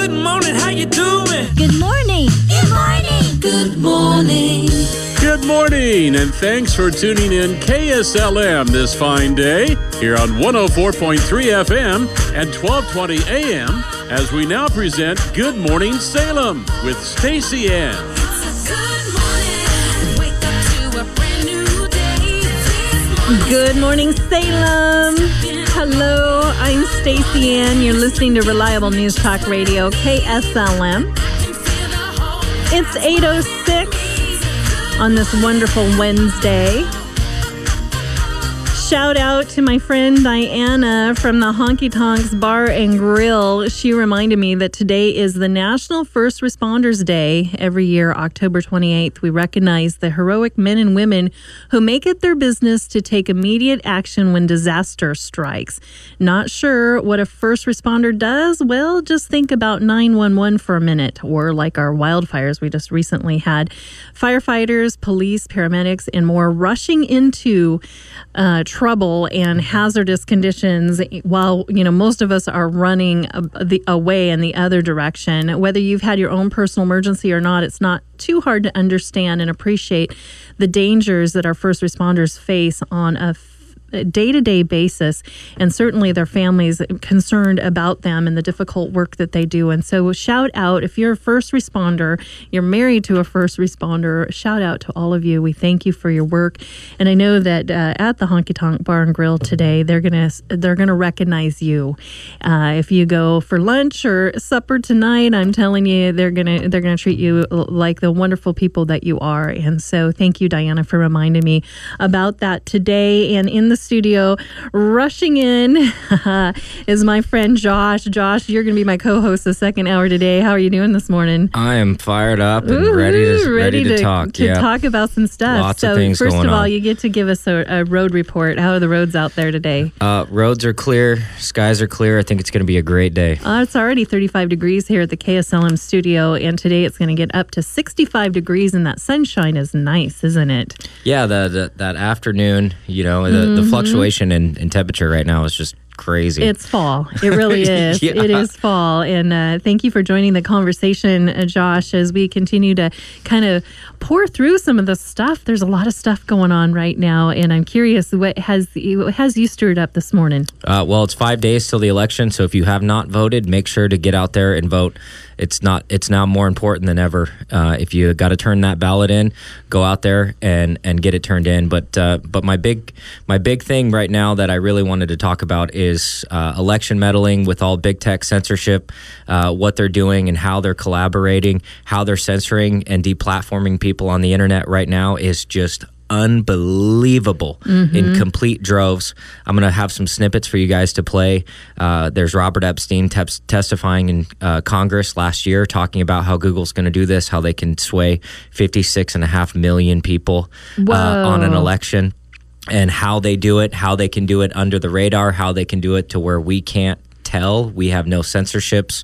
Good morning, how you doing? Good morning. Good morning. Good morning. Good morning, and thanks for tuning in KSLM this fine day here on 104.3 FM and 1220 AM as we now present Good Morning Salem with Stacey Ann. Good morning, Salem. Hello, I'm Stacey Ann. You're listening to Reliable News Talk Radio, KSLM. It's 8:06 on this wonderful Wednesday. Shout out to my friend Diana from the Honky Tonks Bar and Grill. She reminded me that today is the National First Responders Day. Every year, October 28th, we recognize the heroic men and women who make it their business to take immediate action when disaster strikes. Not sure what a first responder does? Well, just think about 911 for a minute, or like our wildfires we just recently had. Firefighters, police, paramedics, and more rushing into trouble and hazardous conditions while, most of us are running away in the other direction. Whether you've had your own personal emergency or not, it's not too hard to understand and appreciate the dangers that our first responders face on a day-to-day basis, and certainly their families concerned about them and the difficult work that they do. And so shout out, if you're a first responder, you're married to a first responder, shout out to all of you. We thank you for your work. And I know that at the Honky Tonk Bar and Grill today, they're gonna recognize you. If you go for lunch or supper tonight, I'm telling you, they're gonna treat you like the wonderful people that you are. And so thank you, Diana, for reminding me about that today. And in the studio, rushing in is my friend Josh. Josh, you're going to be my co-host the second hour today. How are you doing this morning? I am fired up and ready to talk. Talk about some stuff. Lots of things going on. First of all, you get to give us a road report. How are the roads out there today? Roads are clear. Skies are clear. I think it's going to be a great day. It's already 35 degrees here at the KSLM studio, and today it's going to get up to 65 degrees, and that sunshine is nice, isn't it? Yeah, that afternoon, the fluctuation in temperature right now is just crazy. It's fall. It really is. Yeah. It is fall. And thank you for joining the conversation, Josh, as we continue to kind of pour through some of the stuff. There's a lot of stuff going on right now, and I'm curious, what has you stirred up this morning? Well, it's 5 days till the election, so if you have not voted, make sure to get out there and vote. It's now more important than ever. If you got to turn that ballot in, go out there and get it turned in. But my big thing right now that I really wanted to talk about is election meddling with all big tech censorship, what they're doing and how they're collaborating, how they're censoring and deplatforming people on the internet right now is just unbelievable in complete droves. I'm going to have some snippets for you guys to play. There's Robert Epstein testifying in Congress last year talking about how Google's going to do this, how they can sway 56.5 million people on an election, and how they do it, how they can do it under the radar, how they can do it to where we can't tell. We have no censorships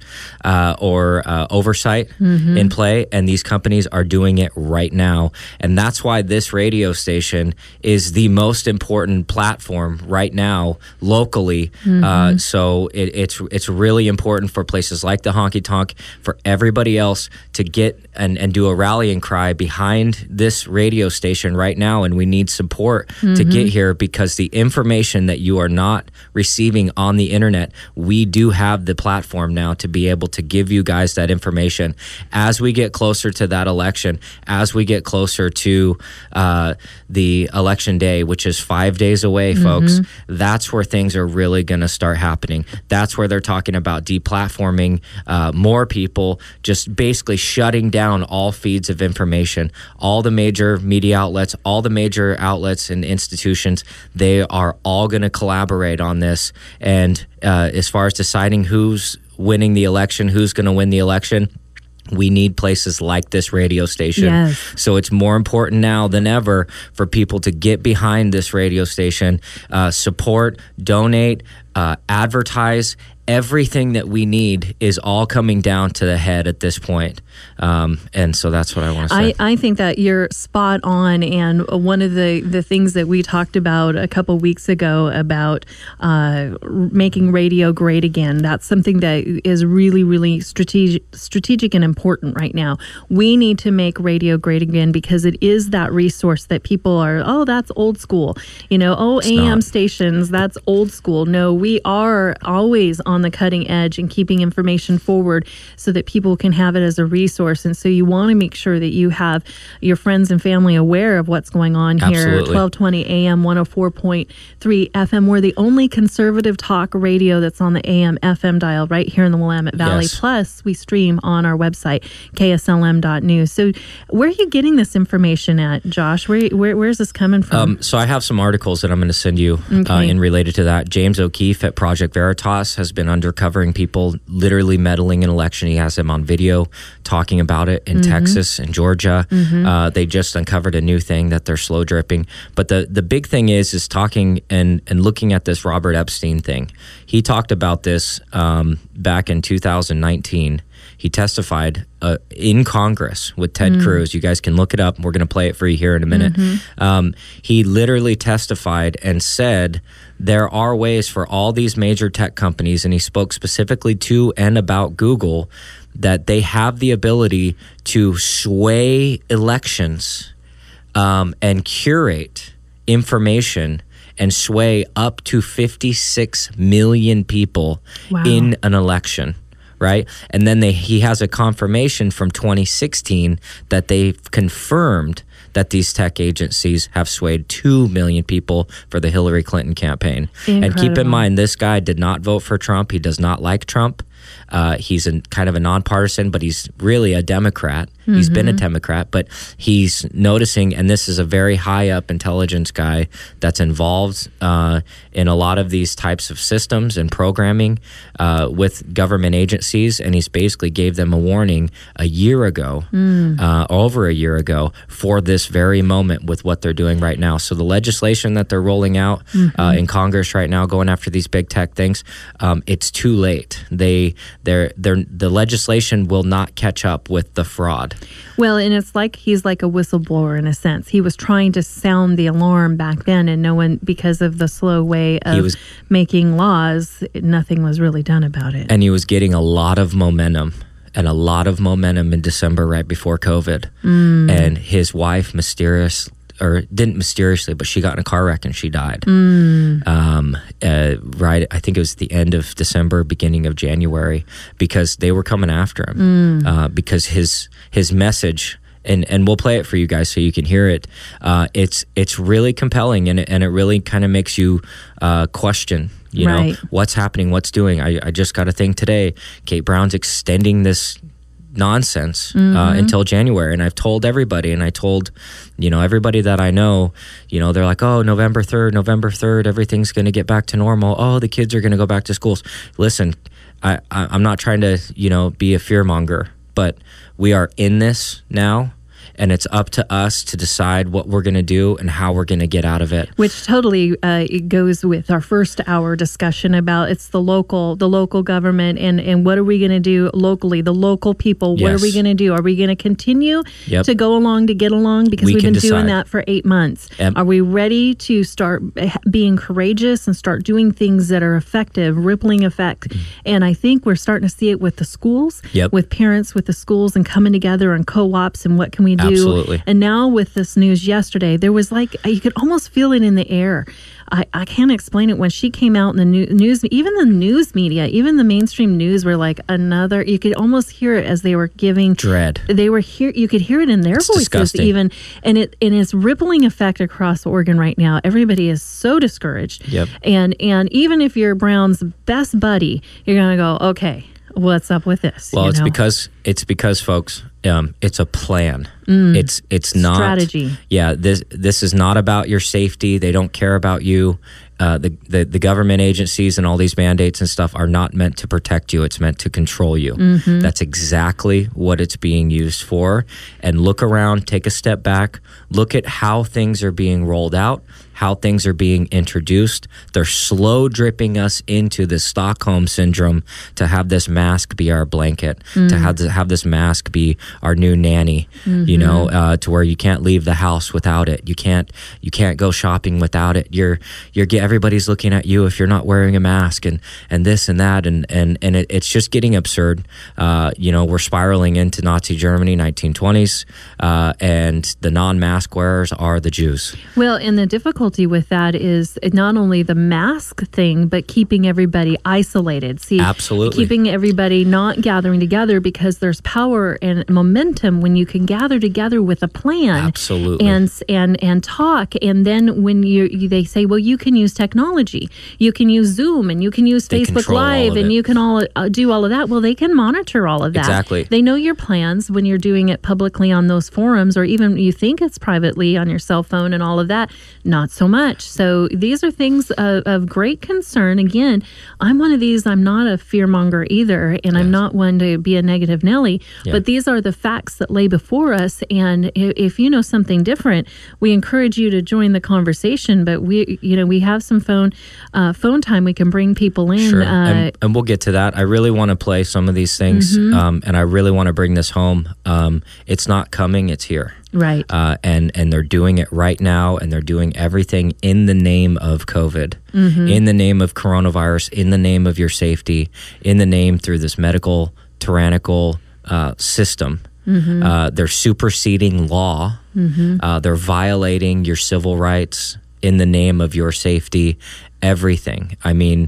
or oversight in play, and these companies are doing it right now. And that's why this radio station is the most important platform right now locally. So it's really important for places like the Honky Tonk, for everybody else to get and do a rallying cry behind this radio station right now. And we need support to get here, because the information that you are not receiving on the internet, we do have the platform now to be able to give you guys that information as we get closer to that election, as we get closer to the election day, which is 5 days away, folks. That's where things are really going to start happening. That's where they're talking about deplatforming more people, just basically shutting down all feeds of information. All the major media outlets, all the major outlets and institutions, they are all going to collaborate on this. And as far as deciding who's winning the election, who's going to win the election, we need places like this radio station. Yes. So it's more important now than ever for people to get behind this radio station, support, donate, advertise, everything that we need is all coming down to the head at this point. And so that's what I want to say. I think that you're spot on. And one of the things that we talked about a couple weeks ago about making radio great again, that's something that is really, really strategic and important right now. We need to make radio great again because it is that resource that people are, oh, that's old school. It's AM not. stations, that's old school. No, we are always on the cutting edge and keeping information forward so that people can have it as a resource. And so you want to make sure that you have your friends and family aware of what's going on here. Absolutely. 1220 AM, 104.3 FM. We're the only conservative talk radio that's on the AM FM dial right here in the Willamette Valley. Yes. Plus, we stream on our website, kslm.news. So where are you getting this information at, Josh? Where's this coming from? So I have some articles that I'm going to send you Okay. in related to that. James O'Keefe at Project Veritas has been undercovering people literally meddling in election. He has them on video talking about it in Texas and Georgia. They just uncovered a new thing that they're slow dripping. But the big thing is talking and looking at this Robert Epstein thing. He talked about this back in 2019. He testified in Congress with Ted Cruz. You guys can look it up. We're going to play it for you here in a minute. He literally testified and said there are ways for all these major tech companies, and he spoke specifically to and about Google, that they have the ability to sway elections and curate information and sway up to 56 million people Wow. in an election. Right? And then he has a confirmation from 2016 that they've confirmed that these tech agencies have swayed 2 million people for the Hillary Clinton campaign. And keep in Incredible. mind, this guy did not vote for Trump. He does not like Trump. He's kind of a nonpartisan, but he's really a Democrat. He's been a Democrat, but he's noticing, and this is a very high up intelligence guy that's involved in a lot of these types of systems and programming with government agencies, and he's basically gave them a warning a year ago, over a year ago, for this very moment with what they're doing right now. So the legislation that they're rolling out in Congress right now, going after these big tech things, it's too late. The legislation will not catch up with the fraud. Well, and it's like he's like a whistleblower in a sense. He was trying to sound the alarm back then, and no one, because of the slow way of making laws, nothing was really done about it. And he was getting a lot of momentum in December right before COVID. And his wife didn't mysteriously, but she got in a car wreck and she died. Right, I think it was the end of December, beginning of January, because they were coming after him. Because his message, and we'll play it for you guys so you can hear it. It's really compelling, and it really kind of makes you question. You know, what's happening, what's doing. I just got a thing today. Kate Brown's extending this nonsense until January, and I've told everybody, and I told everybody that I know, they're like, oh, November 3rd, everything's going to get back to normal. Oh, the kids are going to go back to schools. Listen, I'm not trying to be a fearmonger, but we are in this now. And it's up to us to decide what we're going to do and how we're going to get out of it. Which totally it goes with our first hour discussion about it's the local government and what are we going to do locally, the local people. What are we going to do? Are we going to continue to go along to get along? Because we've been doing that for 8 months. Are we ready to start being courageous and start doing things that are effective, rippling effect? And I think we're starting to see it with the schools, with parents, with the schools, and coming together and co-ops and what can we do? Absolutely. And now with this news yesterday, there was like, you could almost feel it in the air. I can't explain it. When she came out in the news, even the news media, even the mainstream news were like you could almost hear it as they were giving dread. They were here. You could hear it in their voices disgusting. even. And it's rippling effect across Oregon right now. Everybody is so discouraged. And even if you're Brown's best buddy, you're going to go, okay, what's up with this? Well, it's because It's because, folks, it's a plan. It's not strategy. Yeah, this is not about your safety. They don't care about you. The government agencies and all these mandates and stuff are not meant to protect you. It's meant to control you. That's exactly what it's being used for. And look around, take a step back, look at how things are being rolled out, how things are being introduced. They're slow dripping us into the Stockholm syndrome to have this mask be our blanket, to have this mask be our new nanny, you know, to where you can't leave the house without it. You can't go shopping without it. Everybody's looking at you if you're not wearing a mask, and this and that, and it's just getting absurd. You know, we're spiraling into Nazi Germany, 1920s, and the non-mask wearers are the Jews. Well, and the difficulty with that is not only the mask thing, but keeping everybody isolated. See, absolutely, keeping everybody not gathering together, because there's power and momentum when you can gather together with a plan. Absolutely, and talk. And then when they say, well, you can use technology, you can use Zoom, and you can use Facebook Live, and you can all do all of that. Well, they can monitor all of that. Exactly. They know your plans when you're doing it publicly on those forums, or even you think it's privately on your cell phone and all of that. Not so much. So these are things of great concern. Again, I'm one of these. I'm not a fearmonger either, and I'm not one to be a negative Nelly. Yeah. But these are the facts that lay before us. And if you know something different, we encourage you to join the conversation. But we have some phone time. We can bring people in. Sure. And we'll get to that. I really want to play some of these things, and I really want to bring this home. It's not coming. It's here. Right. And they're doing it right now, and they're doing everything in the name of COVID, in the name of coronavirus, in the name of your safety, in the name through this medical tyrannical system. They're superseding law. They're violating your civil rights in the name of your safety, everything. I mean,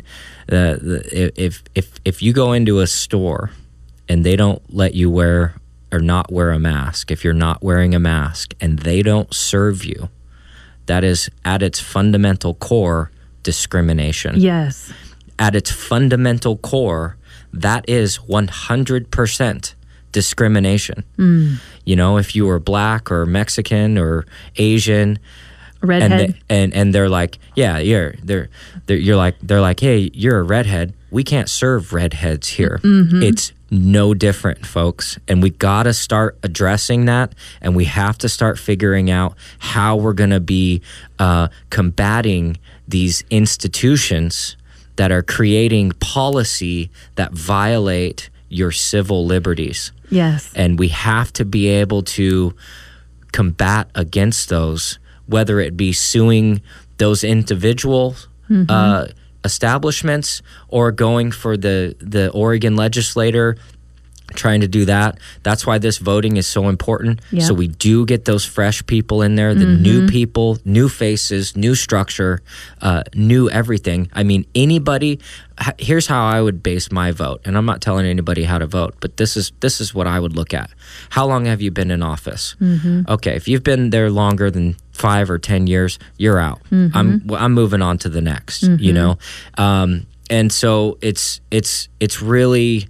if you go into a store and they don't let you wear or not wear a mask, if you're not wearing a mask and they don't serve you, that is at its fundamental core discrimination. Yes. At its fundamental core, that is 100% discrimination. You know, if you were black or Mexican or Asian, redhead, and they're like, yeah, they're like, hey, you're a redhead. We can't serve redheads here. It's no different, folks. And we got to start addressing that, and we have to start figuring out how we're going to be combating these institutions that are creating policy that violate your civil liberties. Yes. And we have to be able to combat against those, whether it be suing those individual establishments or going for the Oregon legislator trying to do that. That's why this voting is so important. Yep. So we do get those fresh people in there, the new people, new faces, new structure, new everything. I mean, anybody, here's how I would base my vote. And I'm not telling anybody how to vote, but this is what I would look at. How long have you been in office? Okay, if you've been there longer than 5 or 10 years, you're out. I'm moving on to the next, you know? And so it's really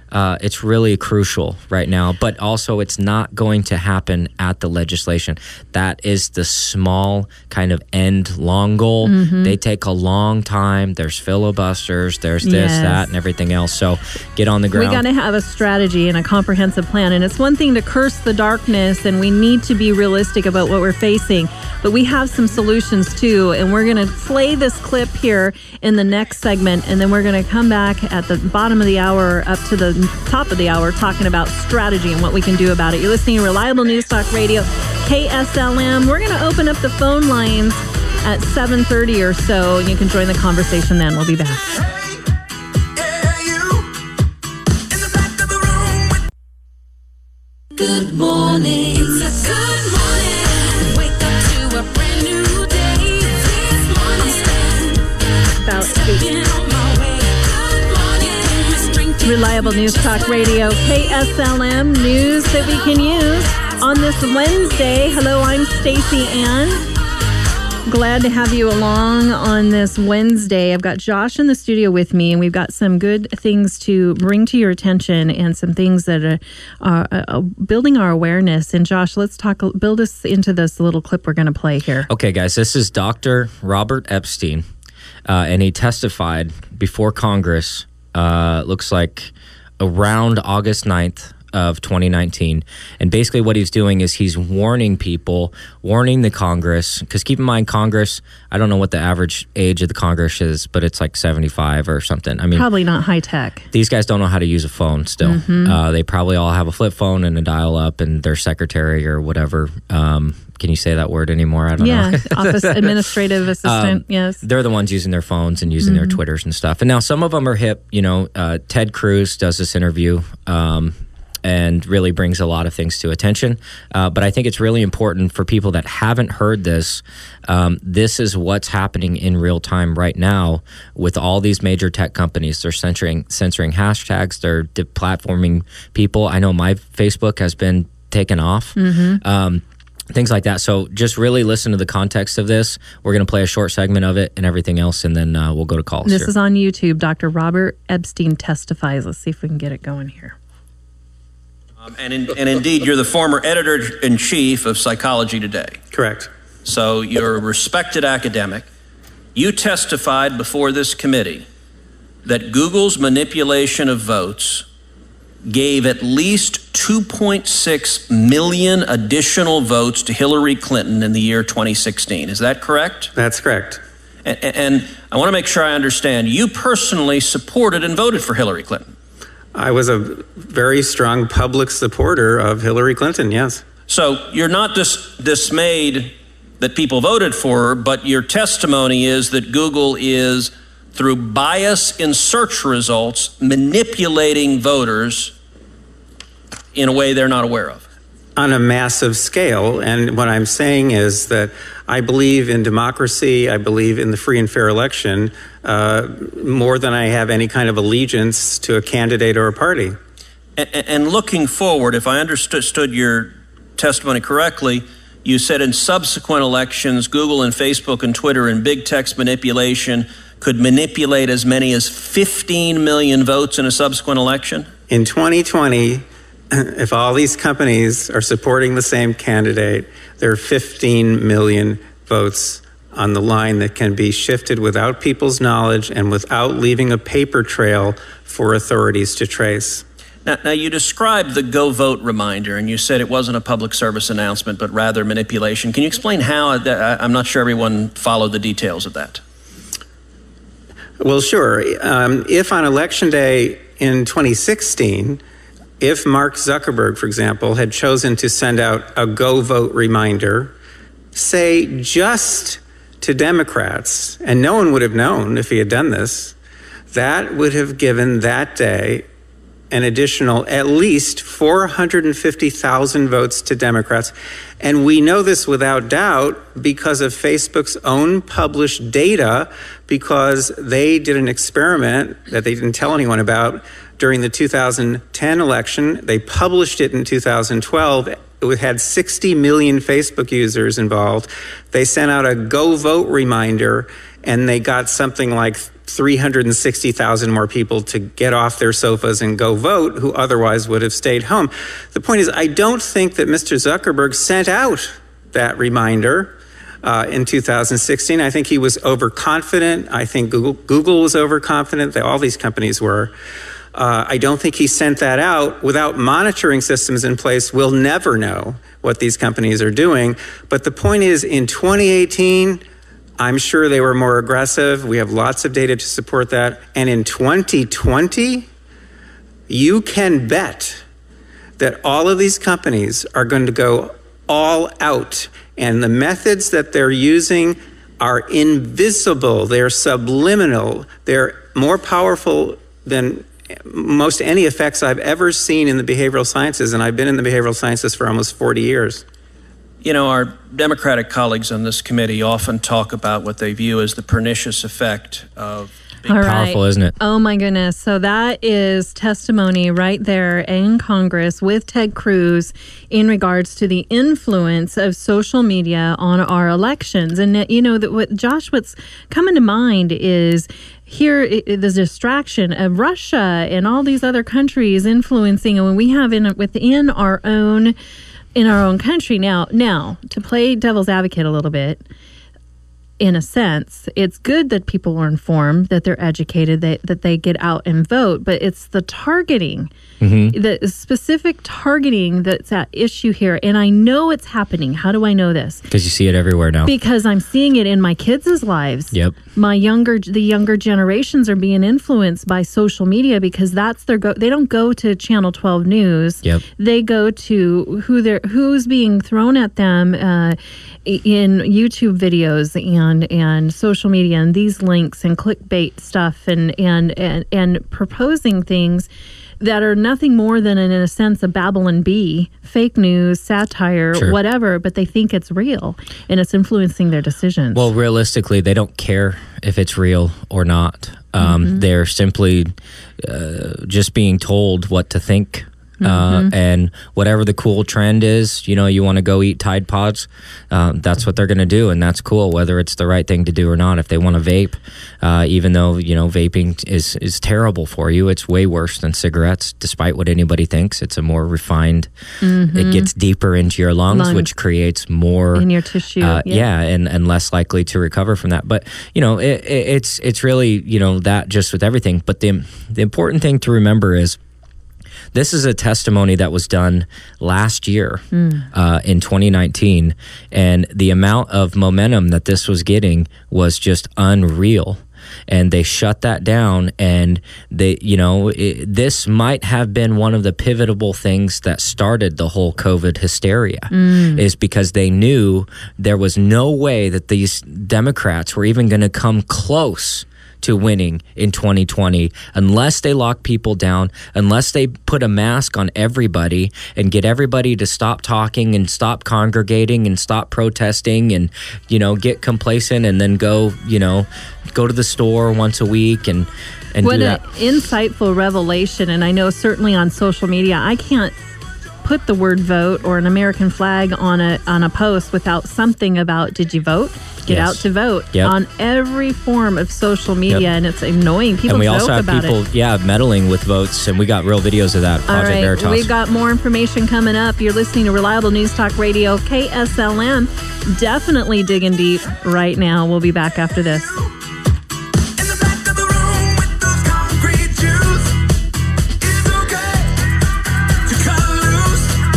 crucial right now, but also it's not going to happen at the legislation. That is the small kind of end long goal. They take a long time. There's filibusters, there's this, that, and everything else. So get on the ground. We got to have a strategy and a comprehensive plan. And it's one thing to curse the darkness, and we need to be realistic about what we're facing, but we have some solutions too. And we're going to play this clip here in the next segment, and then we're going to come back at the bottom of the hour up to the top of the hour talking about strategy and what we can do about it. You're listening to Reliable News Talk Radio, KSLM. We're going to open up the phone lines at 7:30 or so, and you can join the conversation then. We'll be back. Good morning. It's a good morning. Wake up to a brand new day. This morning. About stepping on my way. Reliable News Talk Radio, KSLM, news that we can use on this Wednesday. Hello, I'm Stacey Ann. Glad to have you along on this Wednesday. I've got Josh in the studio with me, and we've got some good things to bring to your attention and some things that are building our awareness. And Josh, let's build us into this little clip we're going to play here. Okay, guys, this is Dr. Robert Epstein, and he testified before Congress, looks like around August 9th. Of 2019. And basically what he's doing is he's warning people, warning the Congress, because keep in mind, Congress, I don't know what the average age of the Congress is, but it's like 75 or something. I mean, probably not high tech. These guys don't know how to use a phone still. They probably all have a flip phone and a dial up, and their secretary or whatever. Can you say that word anymore? I don't know. Yeah, office administrative assistant, yes. They're the ones using their phones and using their Twitters and stuff. And now some of them are hip. You know, Ted Cruz does this interview, and really brings a lot of things to attention. But I think it's really important for people that haven't heard this. This is what's happening in real time right now with all these major tech companies. They're censoring hashtags. They're deplatforming people. I know my Facebook has been taken off. Things like that. So just really listen to the context of this. We're going to play a short segment of it and everything else, and then we'll go to calls. This is on YouTube. Dr. Robert Epstein testifies. Let's see if we can get it going here. And indeed, you're the former editor-in-chief of Psychology Today. Correct. So you're a respected academic. You testified before this committee that Google's manipulation of votes gave at least 2.6 million additional votes to Hillary Clinton in the year 2016. Is that correct? That's correct. And I want to make sure I understand. You personally supported and voted for Hillary Clinton. I was a very strong public supporter of Hillary Clinton, yes. So you're not dismayed that people voted for her, but your testimony is that Google is, through bias in search results, manipulating voters in a way they're not aware of. On a massive scale. And what I'm saying is that I believe in democracy. I believe in the free and fair election more than I have any kind of allegiance to a candidate or a party. And looking forward, if I understood your testimony correctly, you said in subsequent elections, Google and Facebook and Twitter and big text manipulation could manipulate as many as 15 million votes in a subsequent election? In 2020, if all these companies are supporting the same candidate, there are 15 million votes on the line that can be shifted without people's knowledge and without leaving a paper trail for authorities to trace. Now you described the Go Vote reminder, and you said it wasn't a public service announcement, but rather manipulation. Can you explain how? I'm not sure everyone followed the details of that. Well, sure. If on Election Day in 2016, if Mark Zuckerberg, for example, had chosen to send out a Go Vote reminder, say just to Democrats, and no one would have known if he had done this, that would have given that day an additional at least 450,000 votes to Democrats. And we know this without doubt because of Facebook's own published data, because they did an experiment that they didn't tell anyone about during the 2010 election. They published it in 2012. It had 60 million Facebook users involved. They sent out a Go Vote reminder, and they got something like 360,000 more people to get off their sofas and go vote who otherwise would have stayed home. The point is, I don't think that Mr. Zuckerberg sent out that reminder in 2016. I think he was overconfident. I think Google was overconfident. All these companies were. I don't think he sent that out. Without monitoring systems in place, we'll never know what these companies are doing. But the point is, in 2018, I'm sure they were more aggressive. We have lots of data to support that. And in 2020, you can bet that all of these companies are going to go all out. And the methods that they're using are invisible. They're subliminal. They're more powerful than most any effects I've ever seen in the behavioral sciences. And I've been in the behavioral sciences for almost 40 years. Our Democratic colleagues on this committee often talk about what they view as the pernicious effect of All right. Powerful, isn't it? Oh my goodness. So that is testimony right there in Congress with Ted Cruz in regards to the influence of social media on our elections. And what's coming to mind is here the distraction of Russia and all these other countries influencing, and when we have within our own country now to play devil's advocate a little bit. In a sense, it's good that people are informed, that they're educated, that they get out and vote, but it's the targeting, the specific targeting that's at issue here. And I know it's happening. How do I know this? Because you see it everywhere now. Because I'm seeing it in my kids' lives. Yep. The younger generations are being influenced by social media because that's their they don't go to Channel 12 News. Yep. They go to who's being thrown at them in YouTube videos and social media and these links and clickbait stuff and proposing things that are nothing more than, in a sense, a Babylon Bee, fake news, satire, Sure. whatever, but they think it's real and it's influencing their decisions. Well, realistically, they don't care if it's real or not. They're simply just being told what to think. And whatever the cool trend is, you want to go eat Tide Pods, that's what they're going to do. And that's cool, whether it's the right thing to do or not. If they want to vape, even though, vaping is terrible for you, it's way worse than cigarettes, despite what anybody thinks. It's a more refined, it gets deeper into your lungs, which creates more in your tissue. And less likely to recover from that. But, it's really, that just with everything. But the important thing to remember is, this is a testimony that was done last year in 2019, and the amount of momentum that this was getting was just unreal. And they shut that down, and this might have been one of the pivotal things that started the whole COVID hysteria, is because they knew there was no way that these Democrats were even going to come close to winning in 2020 unless they lock people down, unless they put a mask on everybody and get everybody to stop talking and stop congregating and stop protesting and, get complacent and then go to the store once a week and what do that. An insightful revelation. And I know certainly on social media, I can't put the word vote or an American flag on a post without something about, did you vote? Get Yes. out to vote Yep. on every form of social media, and it's annoying. People And we joke also have about people, it. meddling with votes, and we got real videos of that. All Project right, Veritas. we've got more information coming up. You're listening to Reliable News Talk Radio, KSLM. Definitely digging deep right now. We'll be back after this. In the back of the room with those concrete Jews, it's okay to cut loose.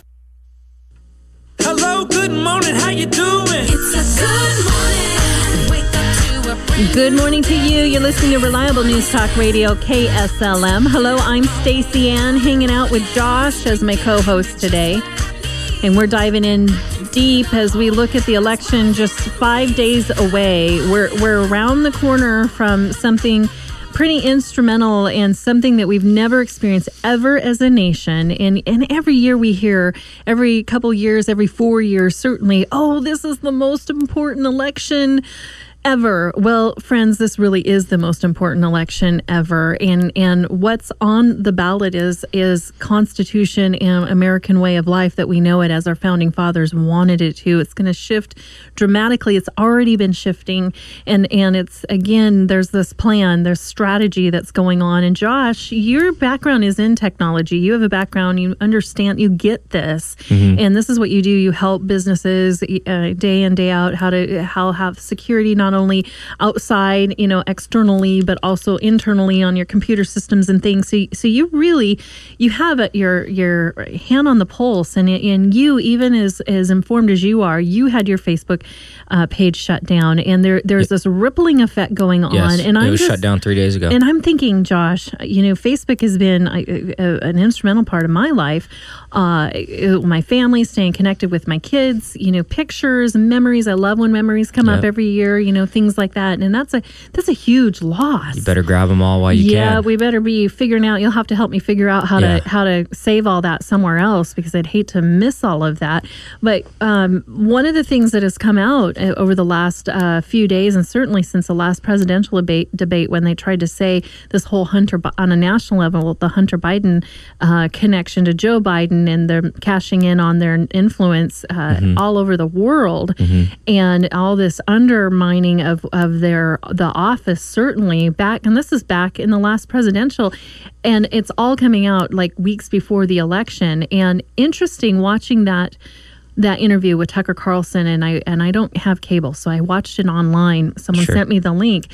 Hello, good morning, how you doing? It's a good morning. Wake up to a brand Good morning to you. You're listening to Reliable News Talk Radio, KSLM. Hello, I'm Stacey Ann, hanging out with Josh as my co-host today. And we're diving in deep as we look at the election just 5 days away. We're around the corner from something pretty instrumental and something that we've never experienced ever as a nation. And every year we hear, every couple years, every 4 years, certainly, oh, this is the most important election ever. Well, friends, this really is the most important election ever. And what's on the ballot is Constitution and American way of life that we know it as our founding fathers wanted it to. It's going to shift dramatically. It's already been shifting. And it's, again, there's this plan, there's strategy that's going on. And Josh, your background is in technology. You have a background, you understand, you get this. And this is what you do. You help businesses day in, day out, how have security not only outside, externally, but also internally on your computer systems and things. So you have your hand on the pulse, and you, even as informed as you are, you had your Facebook page shut down, and there's this rippling effect going on. Yes, and it was shut down 3 days ago. And I'm thinking, Josh, Facebook has been an instrumental part of my life. My family, staying connected with my kids, pictures, memories. I love when memories come up every year, things like that. And that's a huge loss. You better grab them all while you can. Yeah, we better be figuring out. You'll have to help me figure out how to save all that somewhere else, because I'd hate to miss all of that. But one of the things that has come out over the last few days, and certainly since the last presidential debate, when they tried to say this whole on a national level, the Hunter Biden connection to Joe Biden, and they're cashing in on their influence all over the world, and all this undermining of the office, certainly back, and this is back in the last presidential, and it's all coming out like weeks before the election. And interesting watching that interview with Tucker Carlson, and I don't have cable, so I watched it online. Someone sent me the link.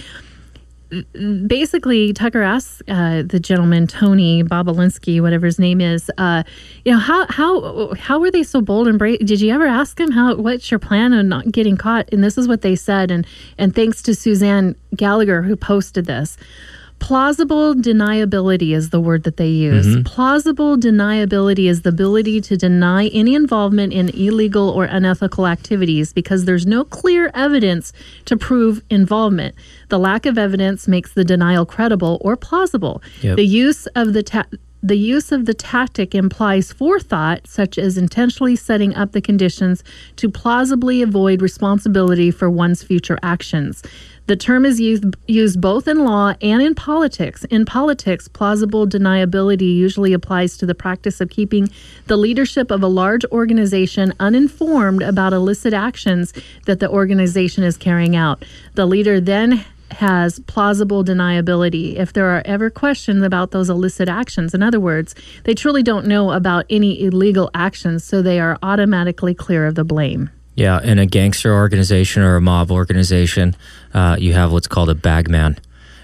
Basically, Tucker asked the gentleman, Tony Bobolinsky, whatever his name is, how were they so bold and brave? Did you ever ask him what's your plan on not getting caught? And this is what they said. And thanks to Suzanne Gallagher, who posted this. Plausible deniability is the word that they use. Plausible deniability is the ability to deny any involvement in illegal or unethical activities because there's no clear evidence to prove involvement. The lack of evidence makes the denial credible or plausible. Yep. The use of the tactic implies forethought, such as intentionally setting up the conditions to plausibly avoid responsibility for one's future actions. The term is used both in law and in politics. In politics, plausible deniability usually applies to the practice of keeping the leadership of a large organization uninformed about illicit actions that the organization is carrying out. The leader then has plausible deniability if there are ever questions about those illicit actions. In other words, they truly don't know about any illegal actions, so they are automatically clear of the blame. Yeah, in a gangster organization or a mob organization, you have what's called a bagman.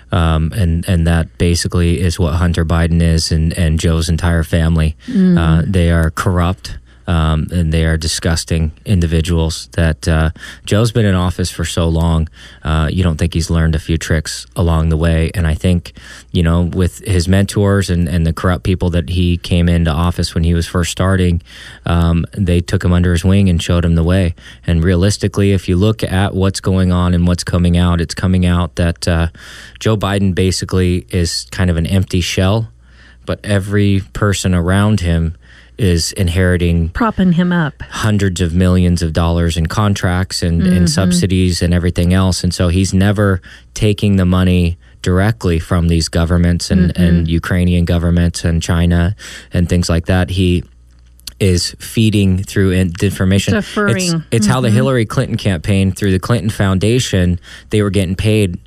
And that basically is what Hunter Biden is and Joe's entire family. They are corrupt. And they are disgusting individuals that Joe's been in office for so long. You don't think he's learned a few tricks along the way. And I think, with his mentors and the corrupt people that he came into office when he was first starting, they took him under his wing and showed him the way. And realistically, if you look at what's going on and what's coming out, it's coming out that Joe Biden basically is kind of an empty shell, but every person around him is propping him up hundreds of millions of dollars in contracts and subsidies and everything else. And so he's never taking the money directly from these governments and Ukrainian governments and China and things like that. He is feeding through information. It's how the Hillary Clinton campaign, through the Clinton Foundation, they were getting paid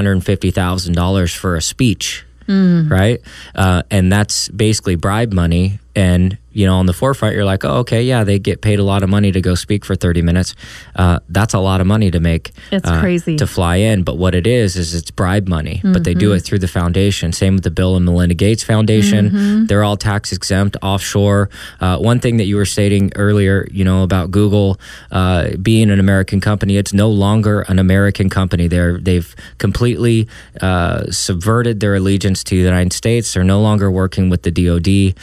$150,000 for a speech, right? And that's basically bribe money. And, on the forefront, you're like, oh, okay, yeah, they get paid a lot of money to go speak for 30 minutes. That's a lot of money to make. It's crazy. To fly in. But what it is it's bribe money. But they do it through the foundation. Same with the Bill and Melinda Gates Foundation. They're all tax exempt, offshore. One thing that you were stating earlier, about Google being an American company, it's no longer an American company. They've completely subverted their allegiance to the United States. They're no longer working with the DOD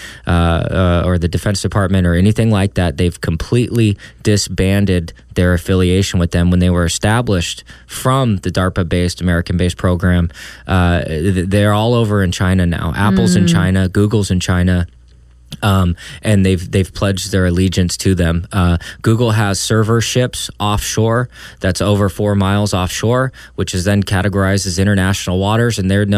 or the Defense Department or anything like that. They've completely disbanded their affiliation with them when they were established from the DARPA-based, American-based program. They're all over in China now. Apple's in China, Google's in China. And they've pledged their allegiance to them. Google has server ships offshore that's over 4 miles offshore, which is then categorized as international waters, and they're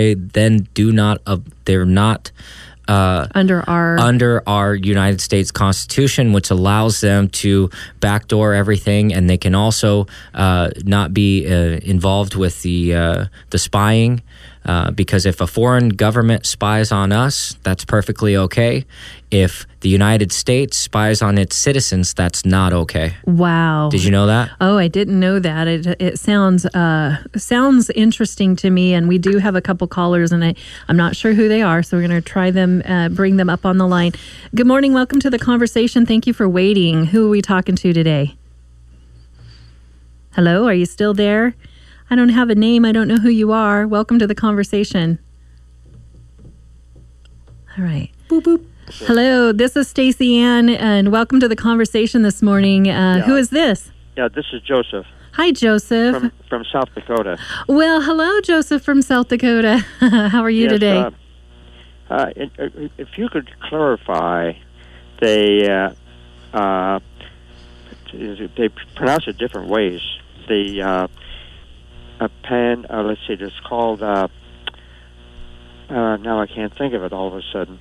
not under our United States Constitution, which allows them to backdoor everything, and they can also not be involved with the spying. Because if a foreign government spies on us, that's perfectly okay. If the United States spies on its citizens, that's not okay. Wow. Did you know that? Oh, I didn't know that. It sounds interesting to me, and we do have a couple callers, and I'm not sure who they are, so we're going to try them, bring them up on the line. Good morning. Welcome to the conversation. Thank you for waiting. Who are we talking to today? Hello, are you still there? I don't have a name. I don't know who you are. Welcome to the conversation. All right. Boop, boop. Hello, this is Stacey Ann, and welcome to the conversation this morning. Who is this? Yeah, this is Joseph. Hi, Joseph. From South Dakota. Well, hello, Joseph from South Dakota. How are you today? If you could clarify, they pronounce it different ways. The let's see, it's called. Now I can't think of it all of a sudden.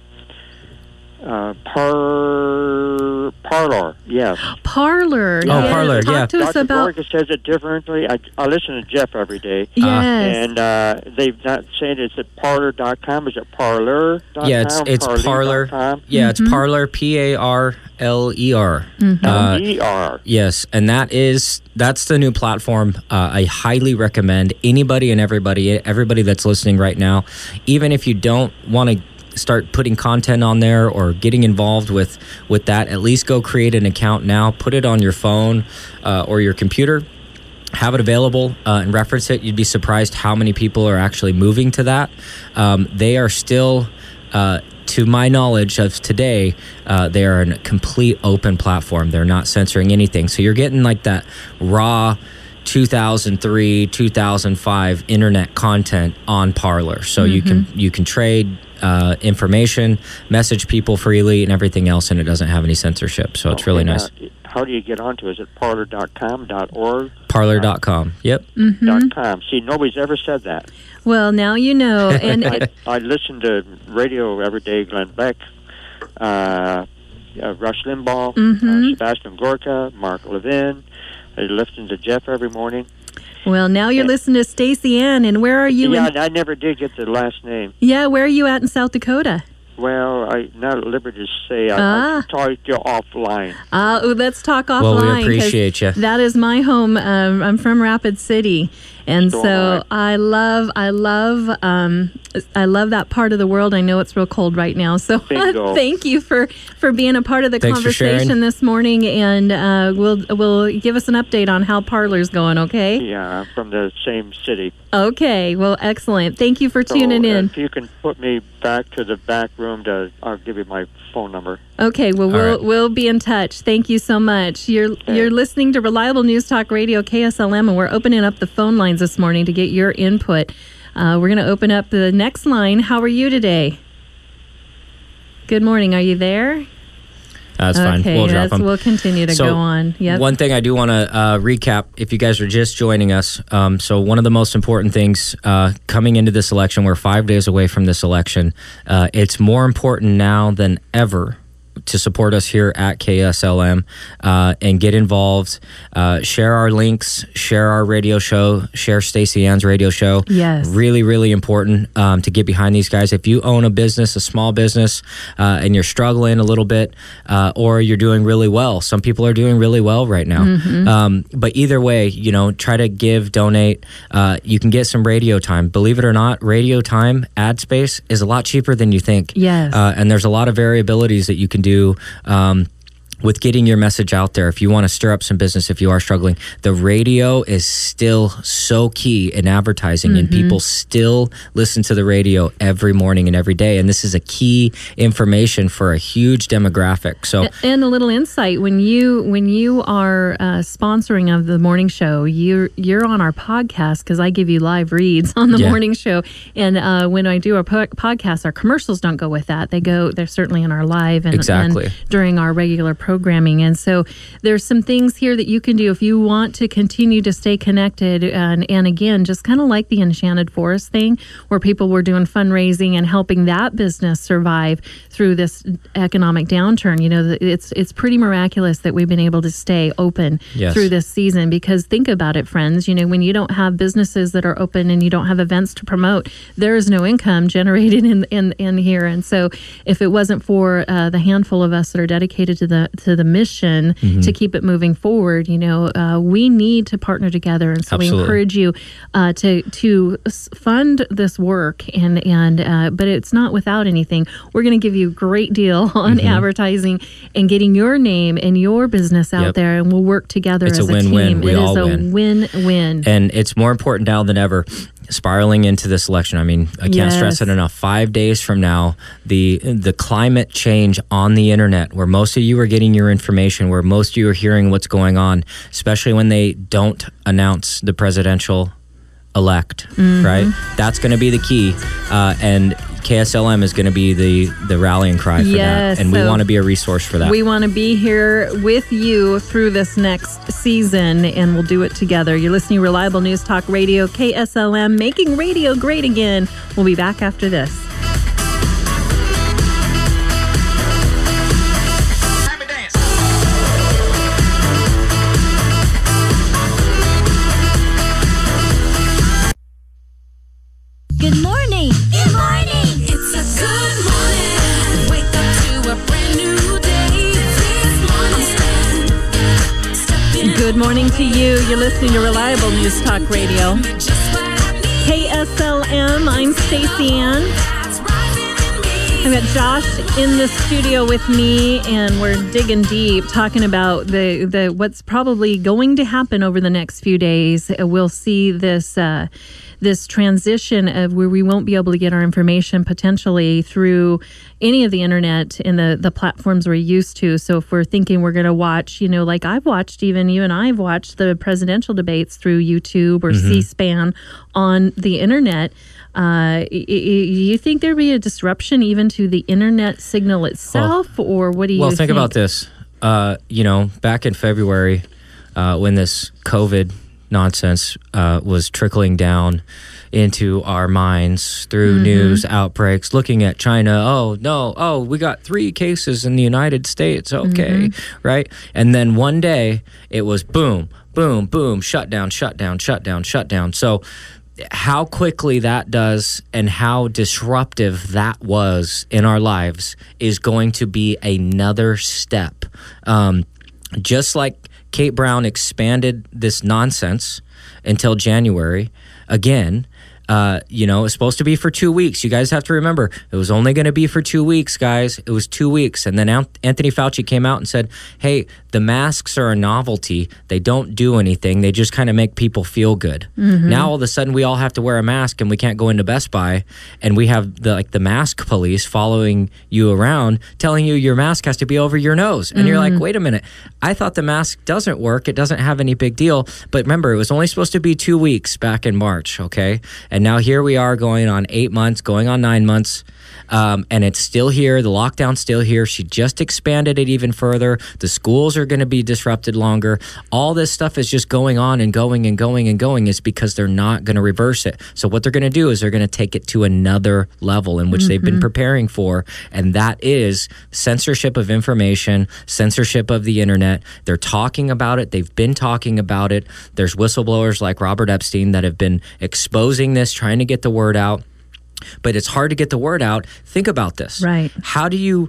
Parlor, yes. Parlor. Oh, Parlor, Talk to us Dr. about. Gorka says it differently. I listen to Jeff every day. Yes. And they've not saying is it parlor.com? Is it parlor.com? Yeah, it's Parler. Yeah, it's Parler, Parler. ER. Yes, and that's the new platform. I highly recommend anybody and everybody that's listening right now, even if you don't want to start putting content on there or getting involved with that, at least go create an account now, put it on your phone or your computer, have it available and reference it. You'd be surprised how many people are actually moving to that. They are still, to my knowledge of today, they are a complete open platform. They're not censoring anything. So you're getting like that raw 2003, 2005 internet content on Parler. So you can trade information, message people freely, and everything else, and it doesn't have any censorship. So it's really nice. How do you get onto it? Is it parlor.com, .org? Parlor.com. Yep. .com. See, nobody's ever said that. Well, now you know. And I listen to radio every day, Glenn Beck, Rush Limbaugh, Sebastian Gorka, Mark Levin. I listen to Jeff every morning. Well, now you're listening to Stacey Ann, and where are you? Yeah, I never did get the last name. Yeah, where are you at in South Dakota? Well, I'm not at liberty to say. I'll talk to you offline. Let's talk offline. Well, we appreciate you. That is my home. I'm from Rapid City, and so I love that part of the world. I know it's real cold right now, so thank you for being a part of the conversation this morning, and we'll give us an update on how Parler's going. Okay? Yeah, I'm from the same city. Okay. Well, excellent. Thank you for tuning in. If you can put me back to the back room, I'll give you my phone number. Okay, well, we'll be in touch. Thank you so much. You're listening to Reliable News Talk Radio, KSLM, and we're opening up the phone lines this morning to get your input. We're going to open up the next line. How are you today? Good morning. Are you there? That's fine. We'll drop them. We'll continue to go on. Yep. One thing I do want to recap, if you guys are just joining us, so one of the most important things coming into this election, we're 5 days away from this election. It's more important now than ever to support us here at KSLM and get involved. Share our links, share our radio show, share Stacey Ann's radio show. Yes. Really, really important to get behind these guys. If you own a business, a small business, and you're struggling a little bit, or you're doing really well, some people are doing really well right now. But either way, try to give, donate. You can get some radio time. Believe it or not, radio time, ad space is a lot cheaper than you think. Yes. And there's a lot of variabilities that you can do with getting your message out there. If you want to stir up some business, if you are struggling, the radio is still so key in advertising, and people still listen to the radio every morning and every day. And this is a key information for a huge demographic. So, and a little insight: when you are sponsoring of the morning show, you're on our podcast because I give you live reads on the morning show. And when I do a podcast, our commercials don't go with that. They're certainly in our live and during our regular programming. And so there's some things here that you can do if you want to continue to stay connected. And again, just kind of like the Enchanted Forest thing, where people were doing fundraising and helping that business survive through this economic downturn. It's pretty miraculous that we've been able to stay open through this season, because think about it, friends, when you don't have businesses that are open and you don't have events to promote, there is no income generated in here. And so if it wasn't for the handful of us that are dedicated to the mission to keep it moving forward, we need to partner together. And so we encourage you to fund this work, but it's not without anything. We're going to give you a great deal on advertising and getting your name and your business out there, and we'll work together as a win-win. team. It is a win-win. And it's more important now than ever. spiraling into this election. I mean, I can't stress it enough. 5 days from now, the climate change on the internet, where most of you are getting your information, where most of you are hearing what's going on, especially when they don't announce the presidential elect, right? That's going to be the key. And KSLM is going to be the rallying cry for that. And we want to be a resource for that. We want to be here with you through this next season, and we'll do it together. You're listening to Reliable News Talk Radio, KSLM, making radio great again. We'll be back after this. Good morning. Good morning. It's a good morning. Wake up to a brand new day. This morning. Good morning to you. You're listening to Reliable News Talk Radio. KSLM, I'm Stacey Ann. I've got Josh in the studio with me, and we're digging deep, talking about the what's probably going to happen over the next few days. We'll see this transition of where we won't be able to get our information potentially through any of the internet and the platforms we're used to. So if we're thinking we're going to watch, like I've watched, even you and I have watched the presidential debates through YouTube or C-SPAN on the internet, you think there'd be a disruption even to the internet signal itself, or what do you think? Well, think about this. Back in February, when this COVID nonsense was trickling down into our minds through news outbreaks, looking at China. Oh, no. Oh, we got 3 cases in the United States. Okay. Right. And then one day it was boom, boom, boom, shut down, shut down, shut down, shut down. So how quickly that does and how disruptive that was in our lives is going to be another step. Just like Kate Brown expanded this nonsense until January. Again, it's supposed to be for 2 weeks. You guys have to remember, it was only going to be for 2 weeks, guys. It was 2 weeks. And then Anthony Fauci came out and said, hey, the masks are a novelty. They don't do anything. They just kind of make people feel good. Now, all of a sudden, we all have to wear a mask and we can't go into Best Buy. And we have the mask police following you around, telling you your mask has to be over your nose. And you're like, wait a minute. I thought the mask doesn't work. It doesn't have any big deal. But remember, it was only supposed to be 2 weeks back in March, okay? And now here we are going on 8 months, going on 9 months, and it's still here. The lockdown's still here. She just expanded it even further. The schools are going to be disrupted longer. All this stuff is just going on and going and going and going. It's because they're not going to reverse it. So what they're going to do is they're going to take it to another level in which they've been preparing for, and that is censorship of information, censorship of the internet. They're talking about it. They've been talking about it. There's whistleblowers like Robert Epstein that have been exposing this, trying to get the word out. But it's hard to get the word out. Think about this. Right. How do you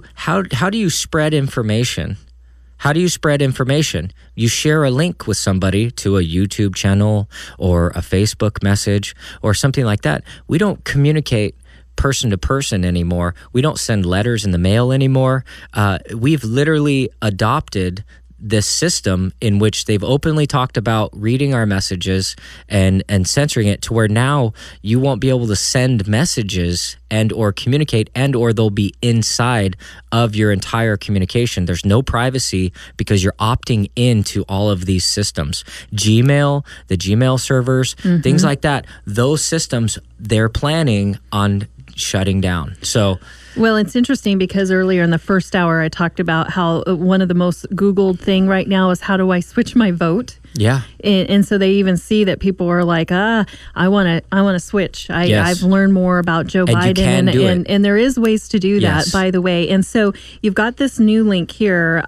spread information? How do you spread information? You share a link with somebody to a YouTube channel or a Facebook message or something like that. We don't communicate person to person anymore. We don't send letters in the mail anymore. We've literally adopted this system in which they've openly talked about reading our messages and censoring it, to where now you won't be able to send messages and or communicate, and or they'll be inside of your entire communication. There's no privacy because you're opting into all of these systems. Gmail, the Gmail servers, things like that. Those systems, they're planning on shutting down. So Well, it's interesting because earlier in the first hour, I talked about how one of the most Googled thing right now is how do I switch my vote? Yeah. And so they even see that people are like, I want to switch. I've learned more about Joe Biden. And there is ways to do that, by the way. And so you've got this new link here.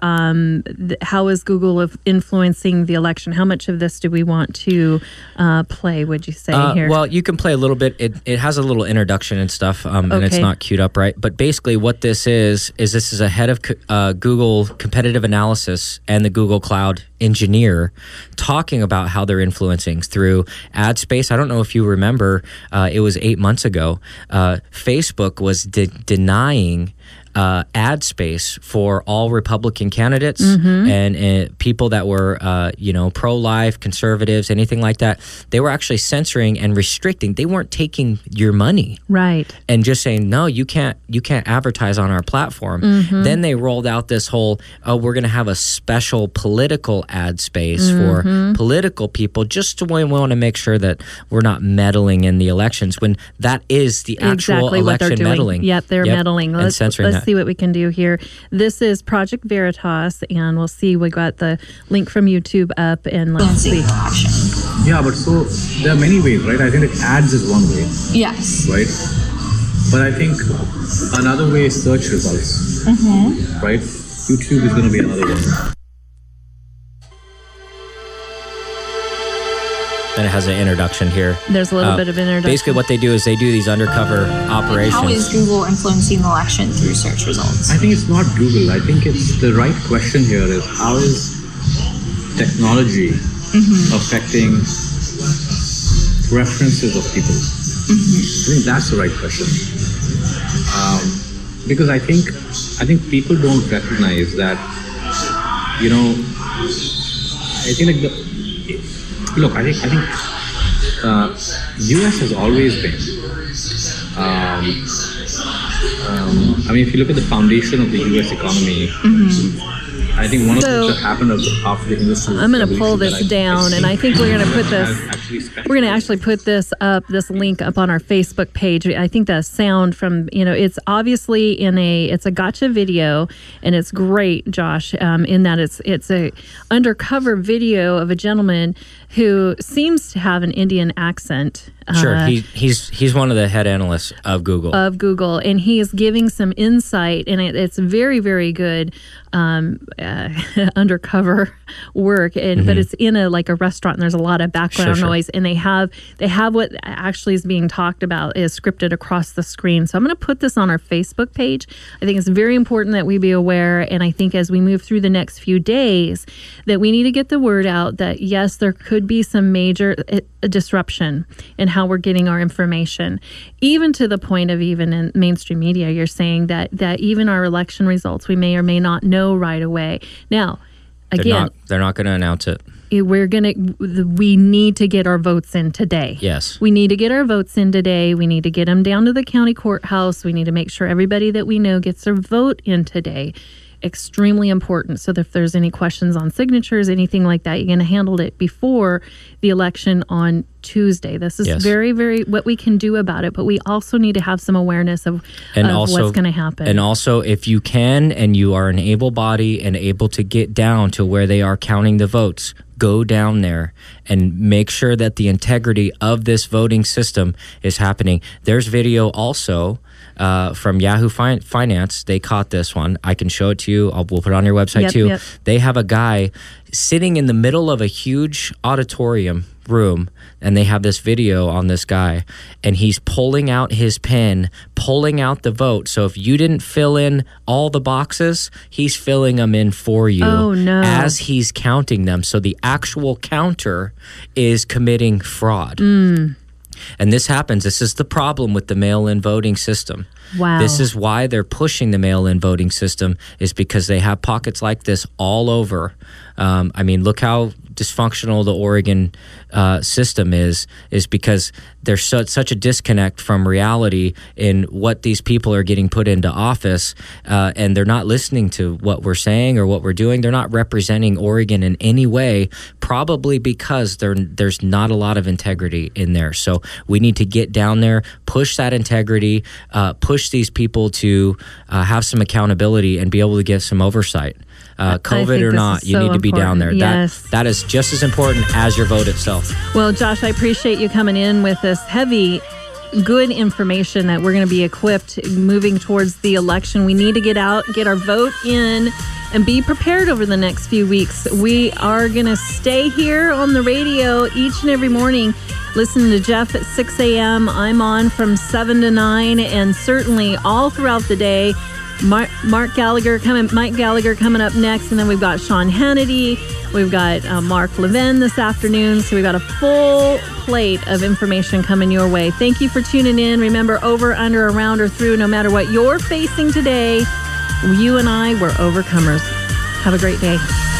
How is Google influencing the election? How much of this do we want to play, would you say, here? Well, you can play a little bit. It has a little introduction and stuff, and it's not queued up right. But basically what this is a head of Google competitive analysis and the Google Cloud engineer talking about how they're influencing through ad space. I don't know if you remember, it was 8 months ago, Facebook was denying ad space for all Republican candidates and people that were, pro-life, conservatives, anything like that. They were actually censoring and restricting. They weren't taking your money, Right. and just saying, no, you can't advertise on our platform. Then they rolled out this whole, we're going to have a special political ad space for political people, just to we want to make sure that we're not meddling in the elections, when that is the actual Exactly what they're election doing. meddling. Yep, they're meddling. And censoring Let's that. see what we can do here. This is Project Veritas, and we'll see. We got the link from YouTube up, and let's see. Yeah, but so there are many ways, right? I think that ads is one way, Yes. right? But I think another way is search results, right? YouTube is going to be another one. Then it has an introduction here. There's a little bit of introduction. Basically, what they do is they do these undercover operations. How is Google influencing the election through search results? I think it's not Google. I think it's the right question here is how is technology affecting preferences of people? I think that's the right question. Because I think people don't recognize that, I think like I think US has always been if you look at the foundation of the US economy, I think one of the things that happened after the Industrial I'm going to pull Revolution this down, and I think we're going to put this. We're going to actually put this link up on our Facebook page. I think the sound from, it's obviously it's a gotcha video, and it's great, Josh, in that it's a undercover video of a gentleman who seems to have an Indian accent. Sure, he's one of the head analysts of Google. And he is giving some insight, and it's very, very good undercover work. But it's in a restaurant, and there's a lot of background noise, and they have what actually is being talked about is scripted across the screen. So I'm going to put this on our Facebook page. I think it's very important that we be aware, and I think as we move through the next few days, that we need to get the word out that yes, there could be some major disruption in how we're getting our information, even to the point of even in mainstream media, you're saying that even our election results we may or may not know right away. Now, again, they're not going to announce it. We need to get our votes in today. Yes. We need to get our votes in today. We need to get them down to the county courthouse. We need to make sure everybody that we know gets their vote in today. Extremely important. So if there's any questions on signatures, anything like that, you're going to handle it before the election on Tuesday. This is very, very what we can do about it, but we also need to have some awareness of what's going to happen. And also, if you can and you are an able body and able to get down to where they are counting the votes, go down there and make sure that the integrity of this voting system is happening. There's video also from Yahoo Finance. They caught this one. I can show it to you. We'll put it on your website too. Yep. They have a guy sitting in the middle of a huge auditorium room, and they have this video on this guy, and he's pulling out his pen, pulling out the vote. So if you didn't fill in all the boxes, he's filling them in for you as he's counting them. So the actual counter is committing fraud. And this happens. This is the problem with the mail-in voting system. Wow. This is why they're pushing the mail-in voting system, is because they have pockets like this all over. Look how dysfunctional the Oregon system is because there's such a disconnect from reality in what these people are getting put into office, and they're not listening to what we're saying or what we're doing. They're not representing Oregon in any way, probably because there's not a lot of integrity in there. So we need to get down there, push that integrity, push these people to have some accountability and be able to get some oversight. COVID or not, you need to be down there. Yes. That is just as important as your vote itself. Well, Josh, I appreciate you coming in with this heavy, good information that we're going to be equipped moving towards the election. We need to get out, get our vote in, and be prepared over the next few weeks. We are going to stay here on the radio each and every morning, listening to Jeff at 6 a.m. I'm on from 7 to 9, and certainly all throughout the day. Mike Gallagher coming up next, and then we've got Sean Hannity. We've got Mark Levin this afternoon. So we've got a full plate of information coming your way. Thank you for tuning in. Remember, over, under, around, or through, no matter what you're facing today, you and I, we're overcomers. Have a great day.